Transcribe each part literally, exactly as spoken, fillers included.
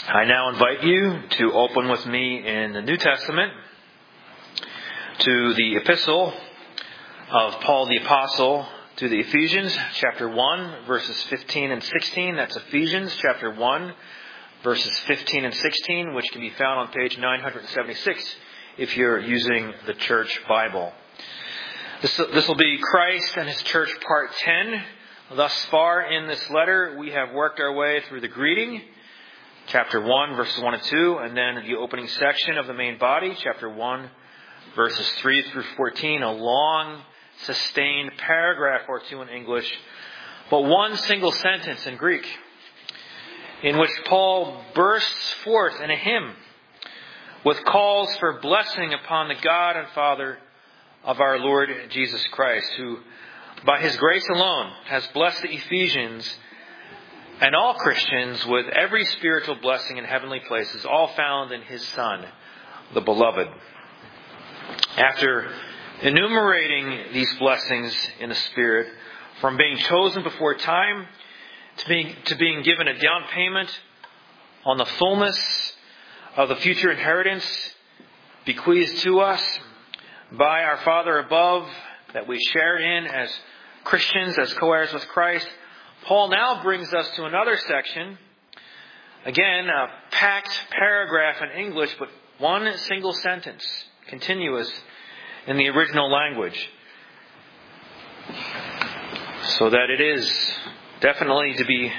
I now invite you to open with me in the New Testament to the epistle of Paul the Apostle to the Ephesians, chapter one, verses fifteen and sixteen. That's Ephesians, chapter one, verses fifteen and sixteen, which can be found on page nine seventy-six if you're using the Church Bible. This, this will be Christ and His Church, part ten. Thus far in this letter, we have worked our way through the greeting, chapter one, verses one and two, and then the opening section of the main body, chapter one, verses three through fourteen, a long, sustained paragraph or two in English, but one single sentence in Greek, in which Paul bursts forth in a hymn with calls for blessing upon the God and Father of our Lord Jesus Christ, who by His grace alone has blessed the Ephesians and all Christians with every spiritual blessing in heavenly places, all found in His Son, the Beloved. After enumerating these blessings in the Spirit, from being chosen before time to being, to being given a down payment on the fullness of the future inheritance bequeathed to us by our Father above, that we share in as Christians, as co-heirs with Christ, Paul now brings us to another section. Again, a packed paragraph in English, but one single sentence, continuous in the original language, so that it is definitely to be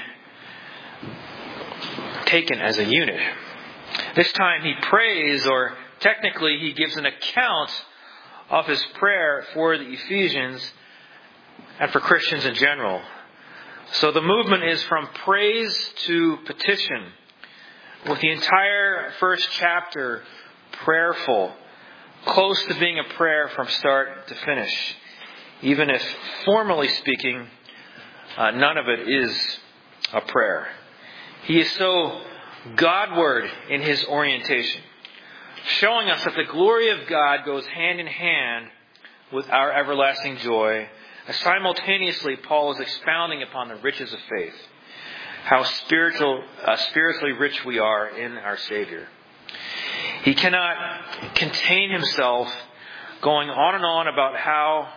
taken as a unit. This time he prays, or technically he gives an account of his prayer for the Ephesians and for Christians in general. So the movement is from praise to petition, with the entire first chapter prayerful, close to being a prayer from start to finish. Even if, formally speaking, uh, none of it is a prayer. He is so Godward in his orientation, showing us that the glory of God goes hand in hand with our everlasting joy, as simultaneously Paul is expounding upon the riches of faith, how spiritual, uh, spiritually rich we are in our Savior. He cannot contain himself going on and on about how,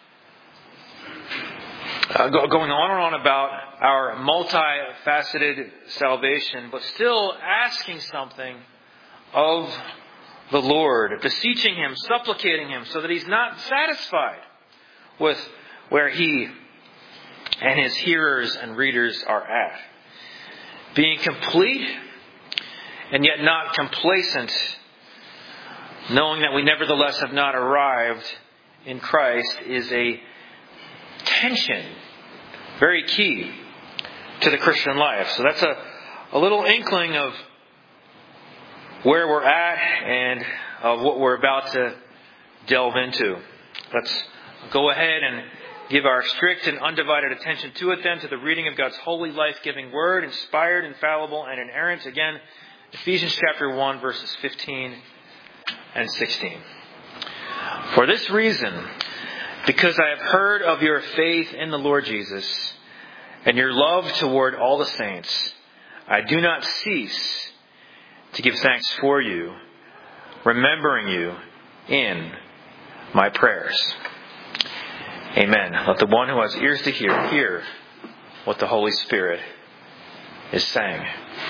uh, going on and on about our multifaceted salvation, but still asking something of the Lord, beseeching Him, supplicating Him, so that He's not satisfied with where he and his hearers and readers are at. Being complete and yet not complacent, knowing that we nevertheless have not arrived in Christ, is a tension, very key to the Christian life. So that's a, a little inkling of where we're at and of what we're about to delve into. Let's go ahead and give our strict and undivided attention to it then, to the reading of God's holy, life-giving Word, inspired, infallible, and inerrant. Again, Ephesians chapter one, verses fifteen and sixteen. For this reason, because I have heard of your faith in the Lord Jesus, and your love toward all the saints, I do not cease to give thanks for you, remembering you in my prayers. Amen. Let the one who has ears to hear, hear what the Holy Spirit is saying.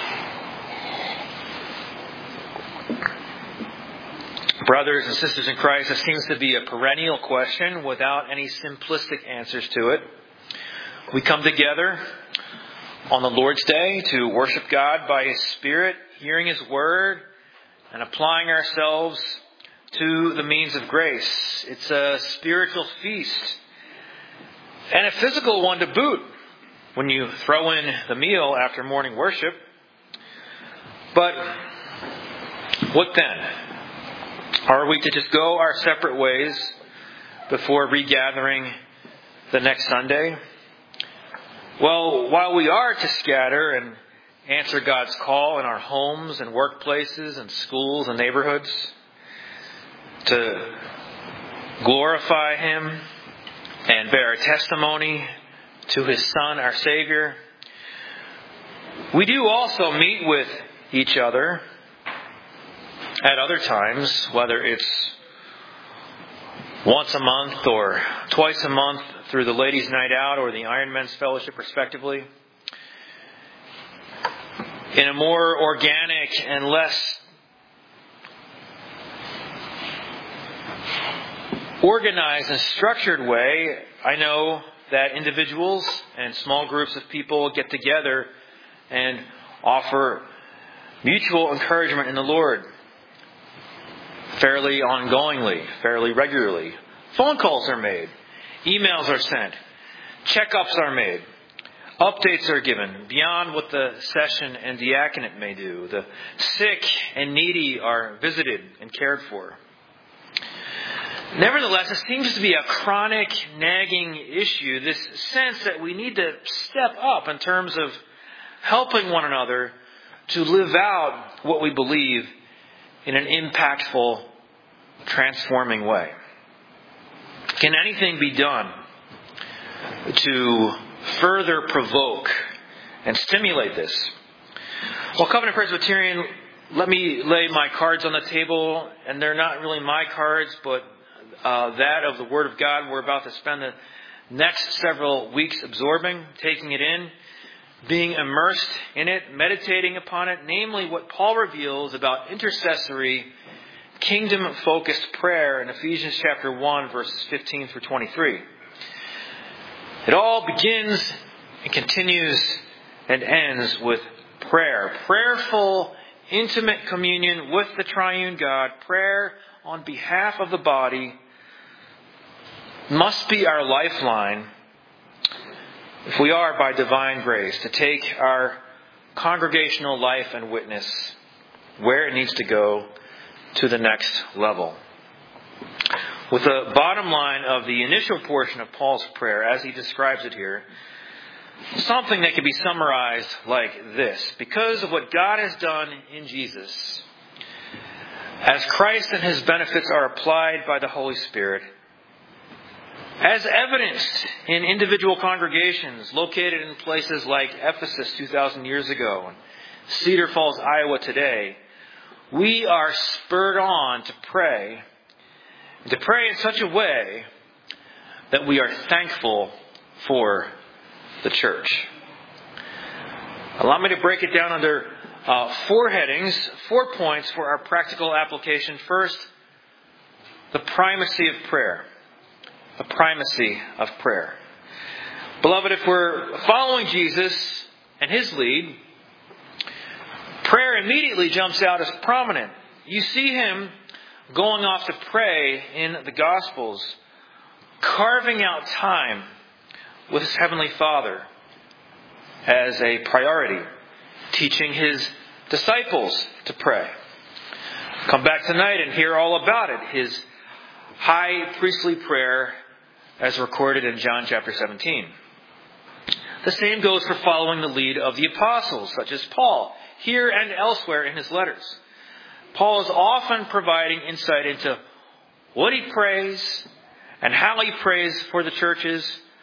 Brothers and sisters in Christ, this seems to be a perennial question without any simplistic answers to it. We come together on the Lord's Day to worship God by His Spirit, hearing His Word, and applying ourselves to the means of grace. It's a spiritual feast, and a physical one to boot, when you throw in the meal after morning worship. But what then? Are we to just go our separate ways before regathering the next Sunday? Well, while we are to scatter and answer God's call in our homes and workplaces and schools and neighborhoods, to glorify Him and bear testimony to His Son, our Savior, we do also meet with each other at other times, whether it's once a month or twice a month through the Ladies' Night Out or the Iron Men's Fellowship, respectively, in a more organic and less organized and structured way, I know that individuals and small groups of people get together and offer mutual encouragement in the Lord fairly ongoingly, fairly regularly. Phone calls are made. Emails are sent. Checkups are made. Updates are given beyond what the session and diaconate may do. The sick and needy are visited and cared for. Nevertheless, it seems to be a chronic, nagging issue, this sense that we need to step up in terms of helping one another to live out what we believe in an impactful, transforming way. Can anything be done to further provoke and stimulate this? Well, Covenant Presbyterian, let me lay my cards on the table, and they're not really my cards, but uh, that of the Word of God. We're about to spend the next several weeks absorbing, taking it in, being immersed in it, meditating upon it, namely what Paul reveals about intercessory, kingdom-focused prayer in Ephesians chapter one, verses fifteen through twenty-three. It all begins and continues and ends with prayer. Prayerful, intimate communion with the triune God, prayer on behalf of the body, must be our lifeline, if we are by divine grace, to take our congregational life and witness where it needs to go to the next level. With the bottom line of the initial portion of Paul's prayer, as he describes it here, something that can be summarized like this. Because of what God has done in Jesus, as Christ and His benefits are applied by the Holy Spirit, as evidenced in individual congregations located in places like Ephesus two thousand years ago and Cedar Falls, Iowa today, we are spurred on to pray, to pray in such a way that we are thankful for the church. Allow me to break it down under uh, four headings, four points for our practical application. First, the primacy of prayer. The primacy of prayer. Beloved, if we're following Jesus and His lead, prayer immediately jumps out as prominent. You see Him going off to pray in the Gospels, carving out time with His Heavenly Father as a priority, teaching His disciples to pray. Come back tonight and hear all about it. His high priestly prayer as recorded in John chapter seventeen. The same goes for following the lead of the apostles, such as Paul, here and elsewhere in his letters. Paul is often providing insight into what he prays and how he prays for the churches,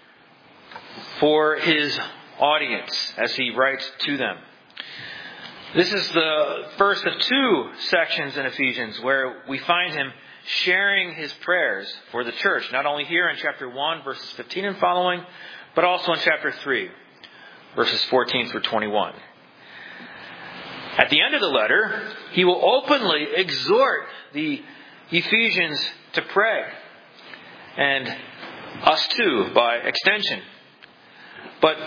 for his audience, as he writes to them. This is the first of two sections in Ephesians where we find him sharing his prayers for the church, not only here in chapter one, verses fifteen and following, but also in chapter three, verses fourteen through twenty-one. At the end of the letter, he will openly exhort the Ephesians to pray, and us too, by extension. But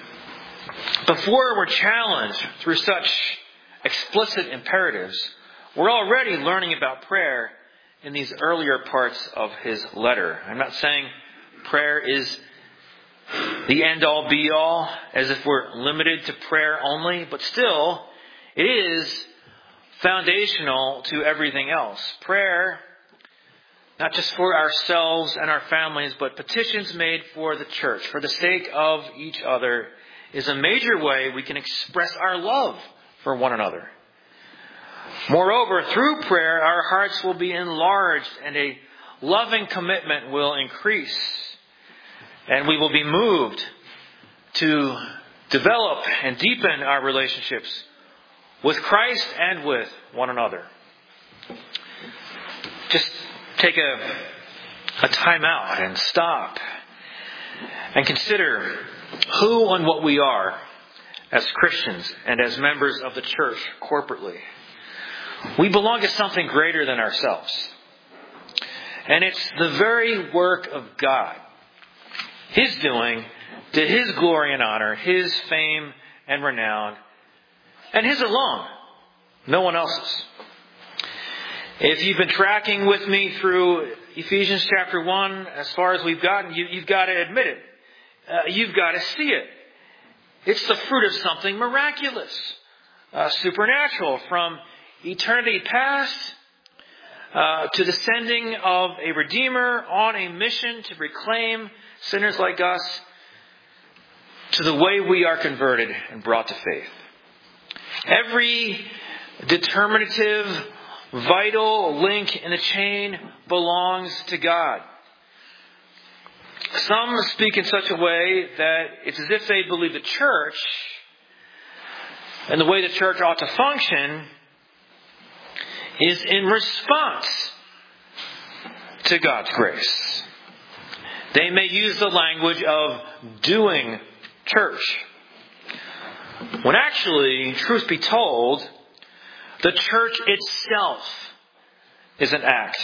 before we're challenged through such explicit imperatives, we're already learning about prayer in these earlier parts of his letter. I'm not saying prayer is the end-all, be-all, as if we're limited to prayer only, but still, it is foundational to everything else. Prayer, not just for ourselves and our families, but petitions made for the church, for the sake of each other, is a major way we can express our love for one another. Moreover, through prayer, our hearts will be enlarged and a loving commitment will increase. And we will be moved to develop and deepen our relationships with Christ and with one another. Just take a, a time out and stop and consider who and what we are as Christians and as members of the church corporately. We belong to something greater than ourselves. And it's the very work of God. His doing, to His glory and honor, His fame and renown, and His alone, no one else's. If you've been tracking with me through Ephesians chapter one, as far as we've gotten, you, you've got to admit it. Uh, you've got to see it. It's the fruit of something miraculous, uh, supernatural, from eternity past uh, to the sending of a Redeemer on a mission to reclaim sinners like us, to the way we are converted and brought to faith. Every determinative, vital link in the chain belongs to God. Some speak in such a way that it's as if they believe the church and the way the church ought to function is in response to God's grace. They may use the language of doing church, when actually, truth be told, the church itself is an act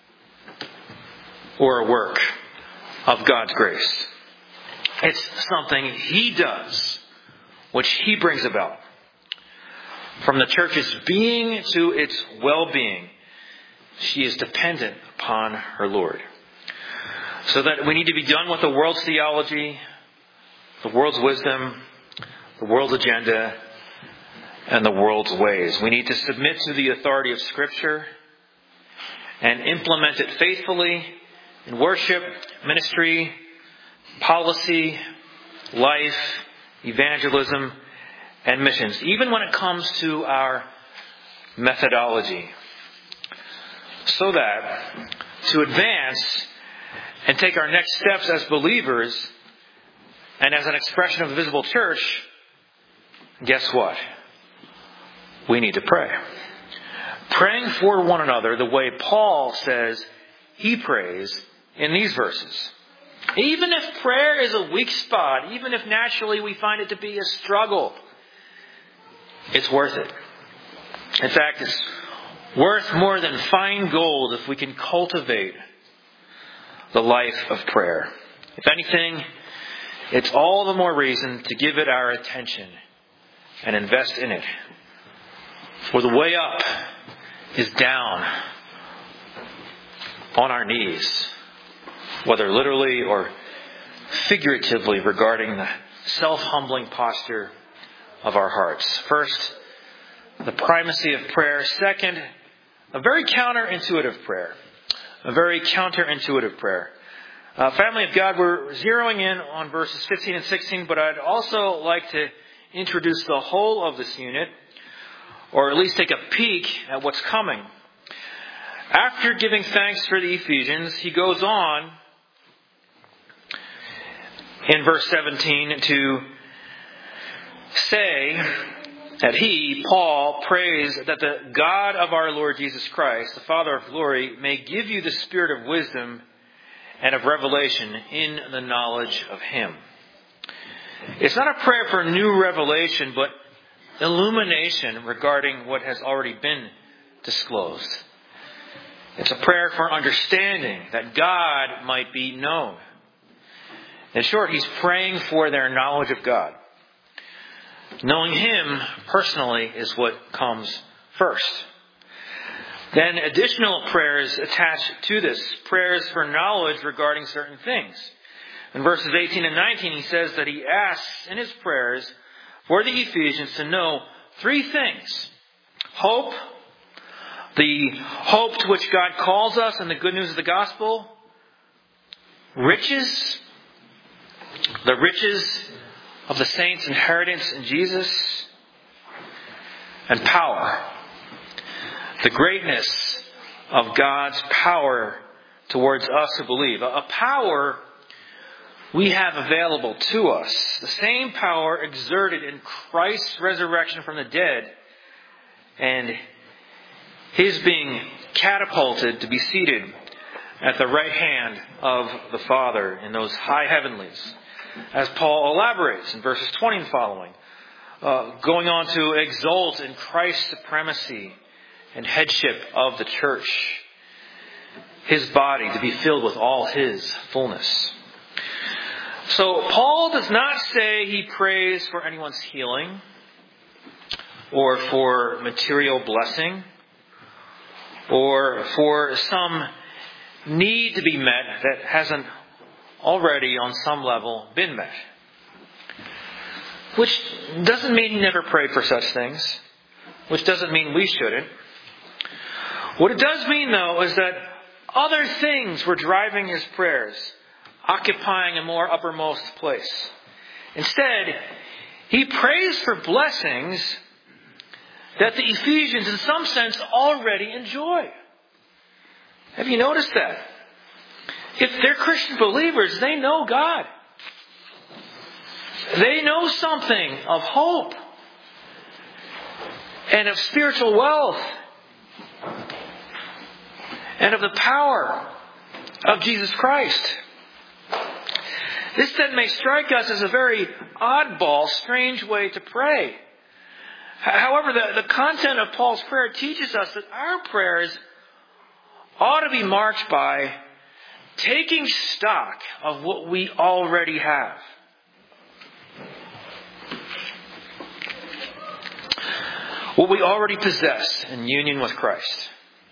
or a work of God's grace. It's something He does, which He brings about. From the church's being to its well-being, she is dependent upon her Lord. So that we need to be done with the world's theology, the world's wisdom, the world's agenda, and the world's ways. We need to submit to the authority of Scripture and implement it faithfully in worship, ministry, policy, life, evangelism, and missions, even when it comes to our methodology. So that to advance and take our next steps as believers and as an expression of the visible church, guess what? We need to pray. Praying for one another the way Paul says he prays in these verses. Even if prayer is a weak spot, even if naturally we find it to be a struggle, it's worth it. In fact, it's worth more than fine gold if we can cultivate the life of prayer. If anything, it's all the more reason to give it our attention and invest in it. For the way up is down on our knees, whether literally or figuratively, regarding the self-humbling posture of our hearts. First, the primacy of prayer. Second, a very counterintuitive prayer. A very counterintuitive prayer. Uh, family of God, we're zeroing in on verses fifteen and sixteen, but I'd also like to introduce the whole of this unit, or at least take a peek at what's coming. After giving thanks for the Ephesians, he goes on in verse seventeen to say that he, Paul, prays that the God of our Lord Jesus Christ, the Father of glory, may give you the spirit of wisdom and of revelation in the knowledge of Him. It's not a prayer for new revelation, but illumination regarding what has already been disclosed. It's a prayer for understanding, that God might be known. In short, he's praying for their knowledge of God. Knowing Him personally is what comes first. Then additional prayers attached to this. Prayers for knowledge regarding certain things. In verses eighteen and nineteen, he says that he asks in his prayers for the Ephesians to know three things. Hope, the hope to which God calls us in the good news of the gospel. Riches, the riches of the saints' inheritance in Jesus. And power, the greatness of God's power towards us who believe. A power we have available to us. The same power exerted in Christ's resurrection from the dead and his being catapulted to be seated at the right hand of the Father in those high heavenlies, as Paul elaborates in verses twenty and following, uh, going on to exult in Christ's supremacy and headship of the church, his body to be filled with all his fullness. So Paul does not say he prays for anyone's healing or for material blessing or for some need to be met that hasn't already on some level been met. Which doesn't mean he never prayed for such things. Which doesn't mean we shouldn't. What it does mean, though, is that other things were driving his prayers, occupying a more uppermost place. Instead, he prays for blessings that the Ephesians, in some sense, already enjoy. Have you noticed that? If they're Christian believers, they know God. They know something of hope and of spiritual wealth and of the power of Jesus Christ. This then may strike us as a very oddball, strange way to pray. However, the, the content of Paul's prayer teaches us that our prayers ought to be marked by taking stock of what we already have. What we already possess in union with Christ.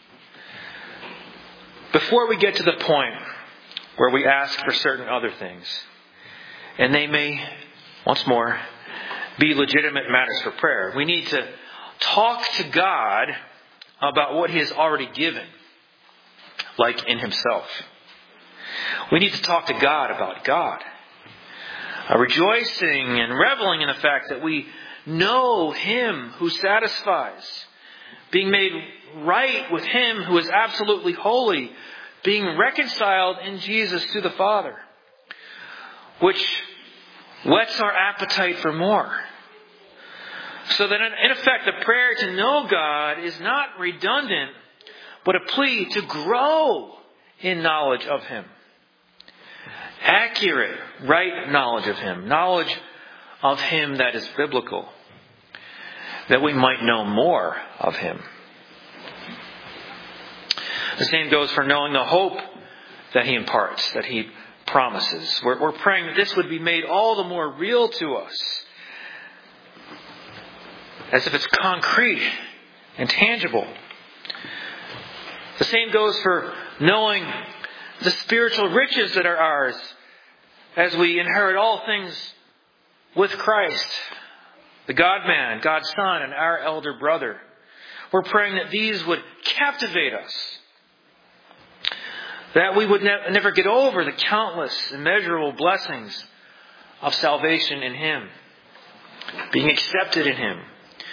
Before we get to the point where we ask for certain other things, and they may, once more, be legitimate matters for prayer, we need to talk to God about what He has already given, like in Himself. We need to talk to God about God, uh, rejoicing and reveling in the fact that we know Him who satisfies, being made right with Him who is absolutely holy, being reconciled in Jesus to the Father, which whets our appetite for more. So that in effect, the prayer to know God is not redundant, but a plea to grow in knowledge of Him. Accurate, right knowledge of Him. Knowledge of Him that is biblical. That we might know more of Him. The same goes for knowing the hope that He imparts, that He promises. We're, we're praying that this would be made all the more real to us. As if it's concrete and tangible. The same goes for knowing the spiritual riches that are ours as we inherit all things with Christ, the God-man, God's Son, and our elder brother. We're praying that these would captivate us. That we would ne- never get over the countless, immeasurable blessings of salvation in Him. Being accepted in Him.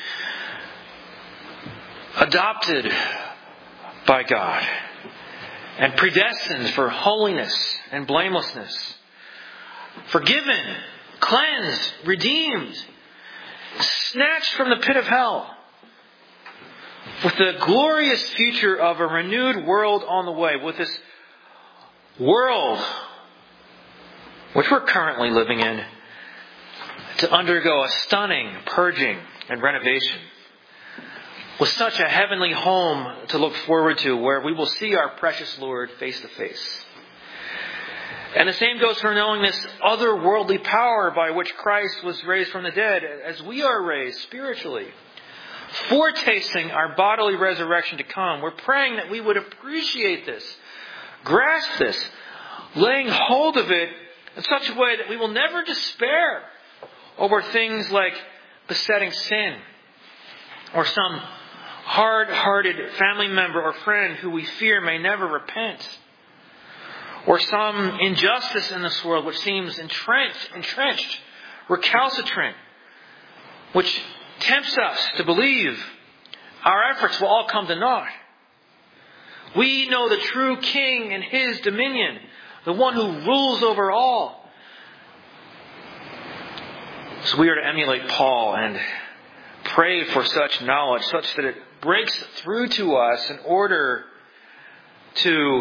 Adopted by God. And predestined for holiness and blamelessness. Forgiven, cleansed, redeemed. Snatched from the pit of hell. With the glorious future of a renewed world on the way. With this world, which we're currently living in, to undergo a stunning purging and renovation. With such a heavenly home to look forward to, where we will see our precious Lord face to face. And the same goes for knowing this otherworldly power by which Christ was raised from the dead, as we are raised spiritually. Foretasting our bodily resurrection to come. We're praying that we would appreciate this, grasp this, laying hold of it in such a way that we will never despair over things like besetting sin, or some hard-hearted family member or friend who we fear may never repent, or some injustice in this world which seems entrenched, entrenched, recalcitrant, which tempts us to believe our efforts will all come to naught. We know the true King and His dominion, the one who rules over all. So we are to emulate Paul and pray for such knowledge, such that it breaks through to us in order to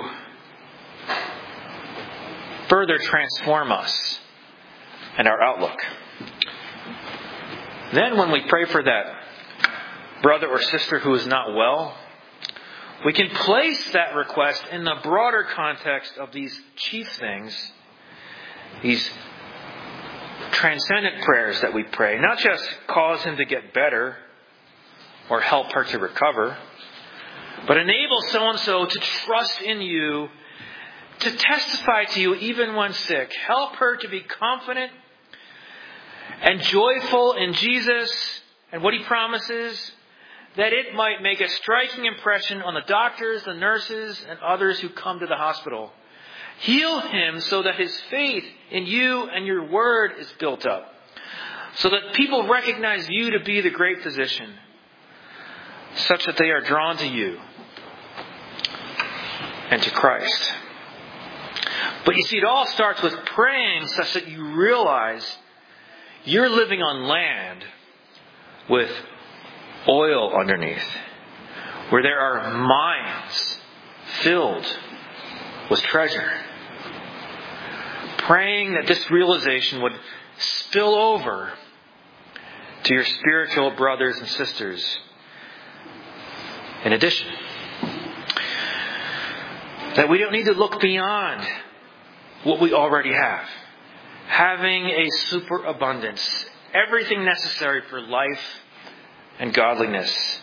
further transform us and our outlook. Then when we pray for that brother or sister who is not well, we can place that request in the broader context of these chief things, these transcendent prayers that we pray. Not just cause him to get better or help her to recover, but enable so-and-so to trust in you, to testify to you even when sick. Help her to be confident and joyful in Jesus and what He promises, that it might make a striking impression on the doctors, the nurses, and others who come to the hospital. Heal him so that his faith in you and your word is built up, so that people recognize you to be the great physician, such that they are drawn to you and to Christ. But you see, it all starts with praying such that you realize you're living on land with oil underneath, where there are mines filled with treasure. Praying that this realization would spill over to your spiritual brothers and sisters. In addition, that we don't need to look beyond what we already have. Having a superabundance, everything necessary for life and godliness,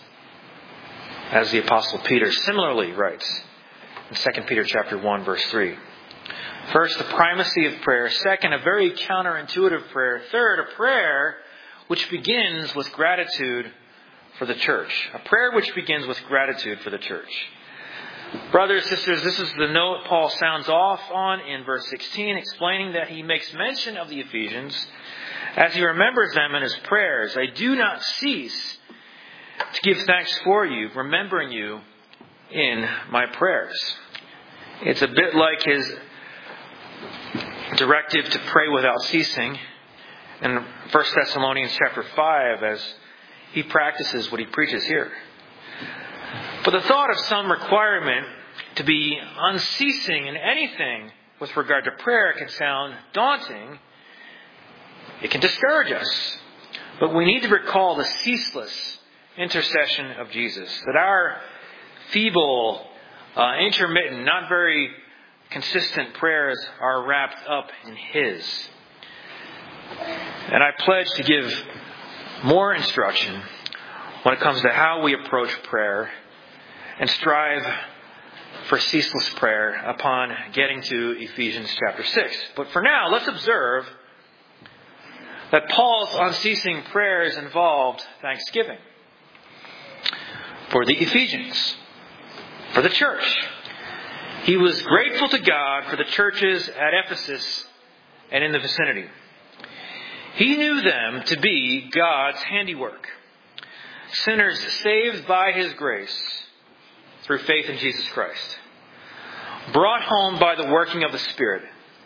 as the Apostle Peter similarly writes in Second Peter chapter one, verse three. First, the primacy of prayer. Second, a very counterintuitive prayer. Third, a prayer which begins with gratitude for the church. A prayer which begins with gratitude for the church. Brothers and sisters, this is the note Paul sounds off on in verse sixteen, explaining that he makes mention of the Ephesians as he remembers them in his prayers. I do not cease to give thanks for you, remembering you in my prayers. It's a bit like his directive to pray without ceasing in First Thessalonians chapter five, as he practices what he preaches here. But the thought of some requirement to be unceasing in anything with regard to prayer can sound daunting. It can discourage us. But we need to recall the ceaseless intercession of Jesus. That our feeble, uh, intermittent, not very consistent prayers are wrapped up in His. And I pledge to give more instruction when it comes to how we approach prayer and strive for ceaseless prayer upon getting to Ephesians chapter six. But for now, let's observe that Paul's unceasing prayers involved thanksgiving for the Ephesians, for the church. He was grateful to God for the churches at Ephesus and in the vicinity. He knew them to be God's handiwork, sinners saved by His grace through faith in Jesus Christ, brought home by the working of the Spirit.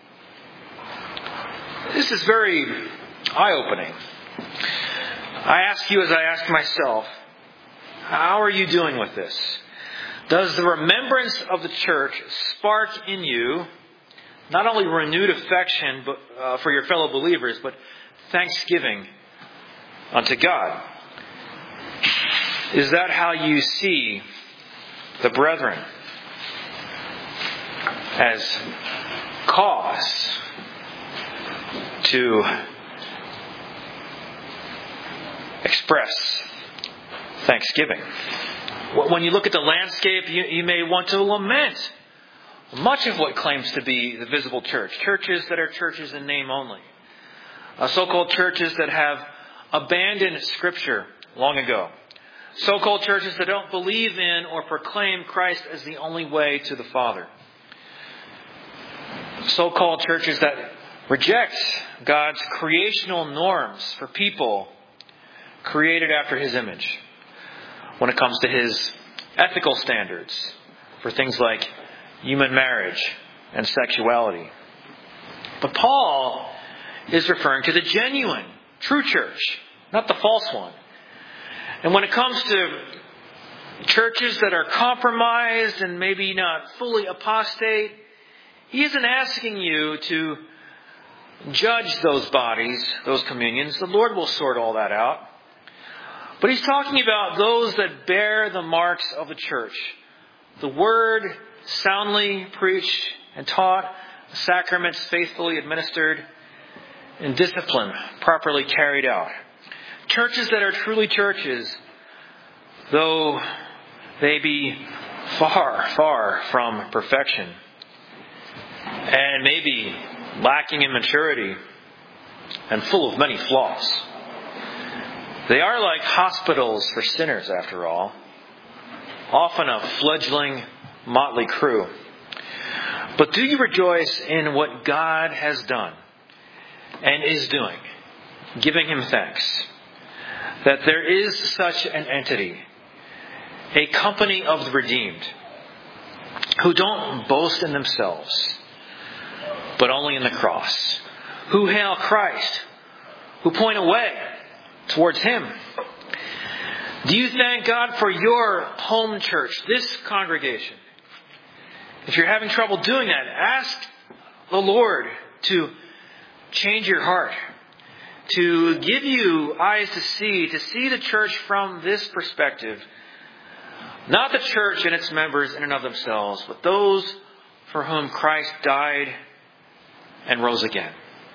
This is very eye-opening. I ask you as I ask myself, how are you doing with this? Does the remembrance of the church spark in you not only renewed affection but, uh, for your fellow believers, but thanksgiving unto God? Is that how you see the brethren? As cause to express thanksgiving. When you look at the landscape, you, you may want to lament much of what claims to be the visible church. Churches that are churches in name only. Uh, so-called churches that have abandoned Scripture long ago. So-called churches that don't believe in or proclaim Christ as the only way to the Father. So-called churches that reject God's creational norms for people created after His image when it comes to His ethical standards for things like human marriage and sexuality. But Paul is referring to the genuine, true church, not the false one. And when it comes to churches that are compromised and maybe not fully apostate, he isn't asking you to judge those bodies, those communions. The Lord will sort all that out. But he's talking about those that bear the marks of the church. The word soundly preached and taught, the sacraments faithfully administered, and discipline properly carried out. Churches that are truly churches, though they be far, far from perfection, and maybe lacking in maturity and full of many flaws. They are like hospitals for sinners, after all, often a fledgling motley crew. But do you rejoice in what God has done and is doing, giving Him thanks, that there is such an entity, a company of the redeemed, who don't boast in themselves, but only in the cross, who hail Christ, who point away towards Him. Do you thank God for your home church, this congregation? If you're having trouble doing that, ask the Lord to change your heart, to give you eyes to see, to see the church from this perspective. Not the church and its members in and of themselves, but those for whom Christ died and rose again.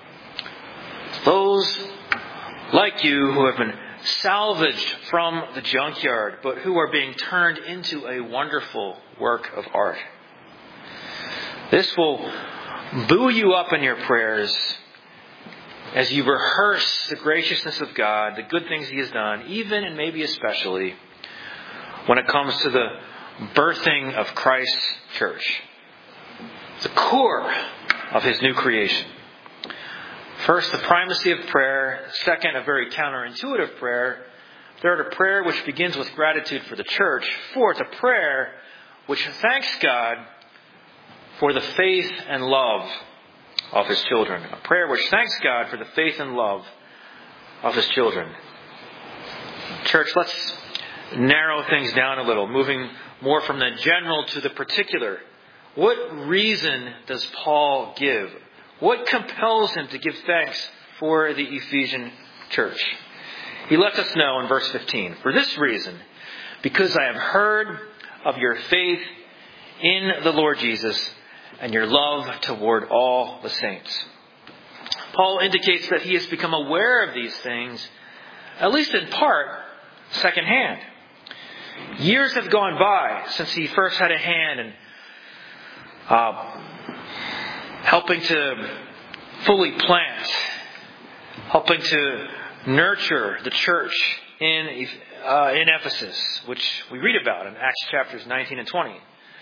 Those like you who have been salvaged from the junkyard, but who are being turned into a wonderful work of art. This will buoy you up in your prayers as you rehearse the graciousness of God, the good things He has done, even and maybe especially when it comes to the birthing of Christ's church, the core of His new creation. First, the primacy of prayer. Second, a very counterintuitive prayer. Third, a prayer which begins with gratitude for the church. Fourth, a prayer which thanks God for the faith and love of His children. A prayer which thanks God for the faith and love of His children. Church, let's narrow things down a little, moving more from the general to the particular. What reason does Paul give? What compels him to give thanks for the Ephesian church? He lets us know in verse fifteen, "For this reason, because I have heard of your faith in the Lord Jesus and your love toward all the saints." Paul indicates that he has become aware of these things, at least in part, secondhand. Years have gone by since he first had a hand in uh, helping to fully plant, helping to nurture the church in uh, in Ephesus, which we read about in Acts chapters nineteen and twenty.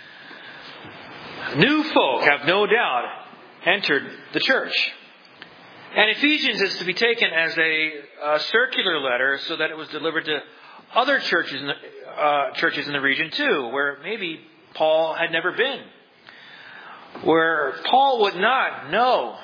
New folk have no doubt entered the church. And Ephesians is to be taken as a, a circular letter so that it was delivered to other churches in the, uh, churches in the region too, where maybe Paul had never been, where Paul would not know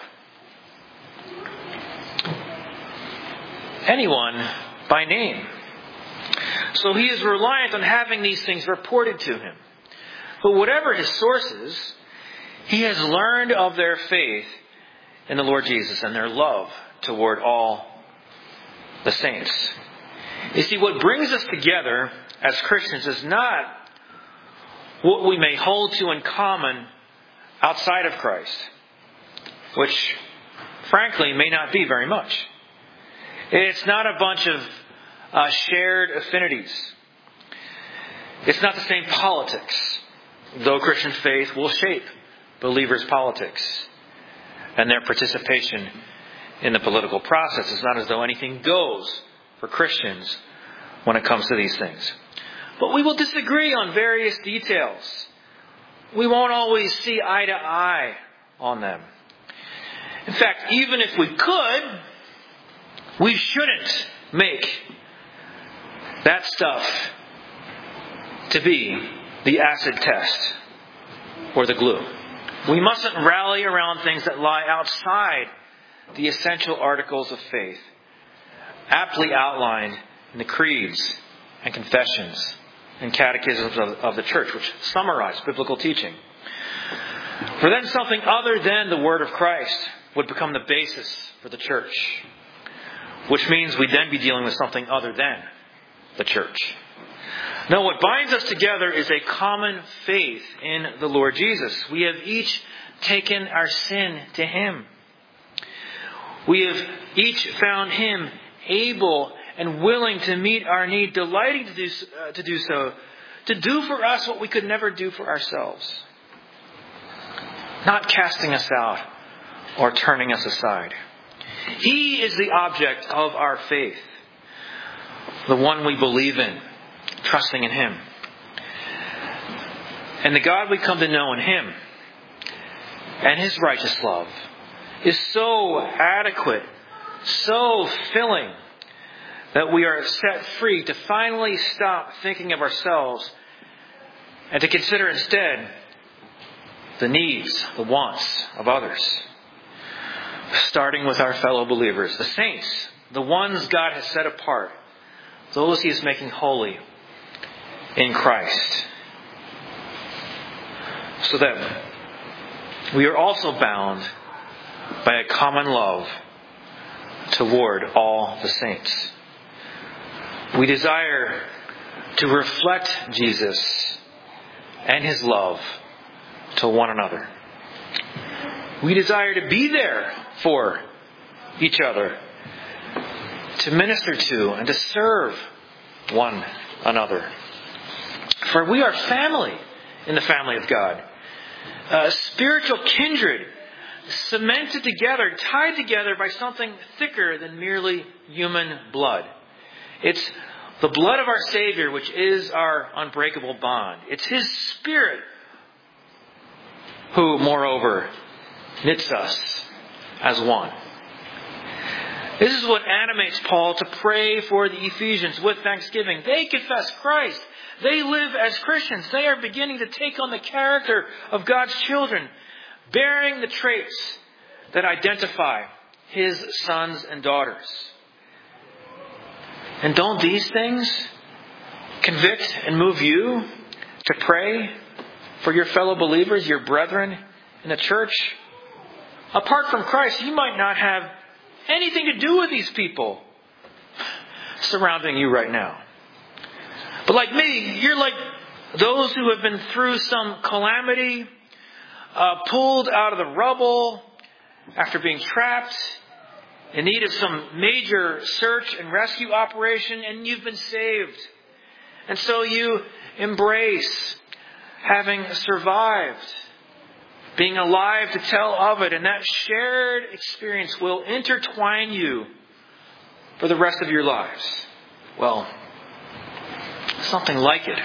anyone by name. So he is reliant on having these things reported to him. But whatever his sources, he has learned of their faith in the Lord Jesus and their love toward all the saints. You see, what brings us together as Christians is not what we may hold to in common outside of Christ, which frankly may not be very much. It's not a bunch of uh, shared affinities. It's not the same politics, though Christian faith will shape believers' politics and their participation in the political process. It's not as though anything goes for Christians when it comes to these things. But we will disagree on various details. We won't always see eye to eye on them. In fact, even if we could, we shouldn't make that stuff to be the acid test or the glue. We mustn't rally around things that lie outside the essential articles of faith, aptly outlined in the creeds and confessions and catechisms of, of the church, which summarize biblical teaching. For then something other than the word of Christ would become the basis for the church, which means we'd then be dealing with something other than the church. No, what binds us together is a common faith in the Lord Jesus. We have each taken our sin to Him. We have each found Him able and willing to meet our need, delighting to do, uh, to do so, to do for us what we could never do for ourselves. Not casting us out or turning us aside. He is the object of our faith, the one we believe in, trusting in Him. And the God we come to know in Him and His righteous love is so adequate, so filling, that we are set free to finally stop thinking of ourselves and to consider instead the needs, the wants of others. Starting with our fellow believers, the saints, the ones God has set apart, those He is making holy in Christ. So that we are also bound by a common love toward all the saints. We desire to reflect Jesus and His love to one another. We desire to be there for each other, to minister to and to serve one another. For we are family in the family of God. A spiritual kindred, cemented together, tied together by something thicker than merely human blood. It's the blood of our Savior, which is our unbreakable bond. It's His Spirit who, moreover, knits us as one. This is what animates Paul to pray for the Ephesians with thanksgiving. They confess Christ. They live as Christians. They are beginning to take on the character of God's children, bearing the traits that identify His sons and daughters. And don't these things convict and move you to pray for your fellow believers, your brethren in the church? Apart from Christ, you might not have anything to do with these people surrounding you right now. But like me, you're like those who have been through some calamity, uh, pulled out of the rubble after being trapped, in need of some major search and rescue operation, and you've been saved. And so you embrace having survived, being alive to tell of it, and that shared experience will intertwine you for the rest of your lives. Well, something like it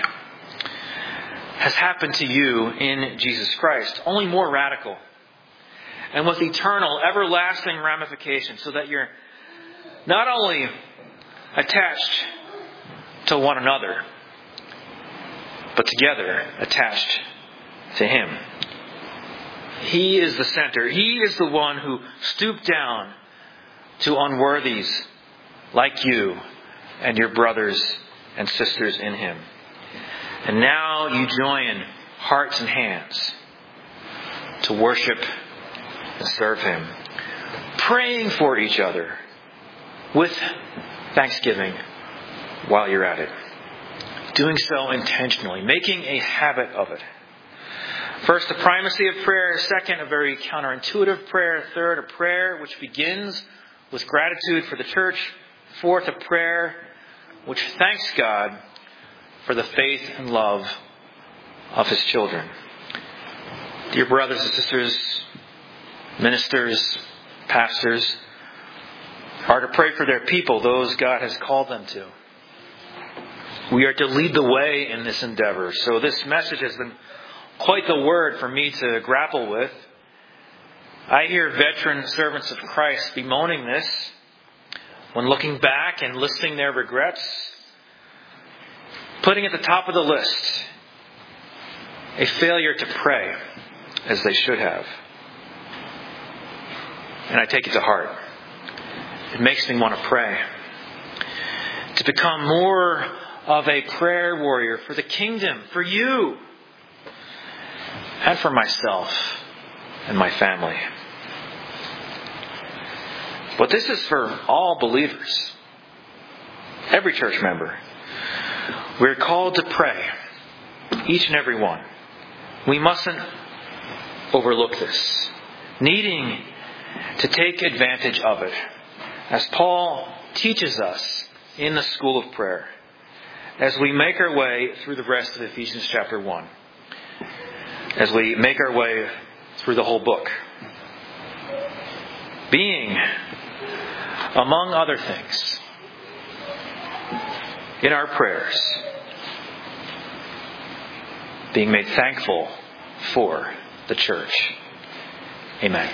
has happened to you in Jesus Christ, only more radical, and with eternal, everlasting ramifications, so that you're not only attached to one another, but together attached to Him. He is the center. He is the one who stooped down to unworthies like you and your brothers and sisters in Him. And now you join hearts and hands to worship and serve Him, praying for each other with thanksgiving while you're at it. Doing so intentionally, making a habit of it. First, the primacy of prayer. Second, a very counterintuitive prayer. Third, a prayer which begins with gratitude for the church. Fourth, a prayer which thanks God for the faith and love of His children. Dear brothers and sisters, ministers, pastors, are to pray for their people, those God has called them to. We are to lead the way in this endeavor. So this message has been quite the word for me to grapple with. I hear veteran servants of Christ bemoaning this when looking back and listing their regrets, putting at the top of the list a failure to pray as they should have. And I take it to heart. It makes me want to pray. To become more of a prayer warrior for the kingdom, for you, and for myself and my family. But this is for all believers, every church member. We're called to pray, each and every one. We mustn't overlook this, needing to take advantage of it, as Paul teaches us in the school of prayer, as we make our way through the rest of Ephesians chapter one, as we make our way through the whole book. Being, among other things, in our prayers, being made thankful for the church. Amen.